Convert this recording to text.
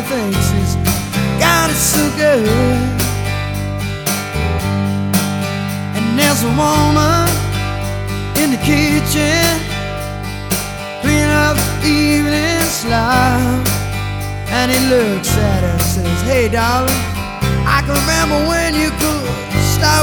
he thinks he's got it so good. And there's a woman in the kitchen cleaning up the evening slop. And he looks at her and says, "Hey darling, I can remember when you could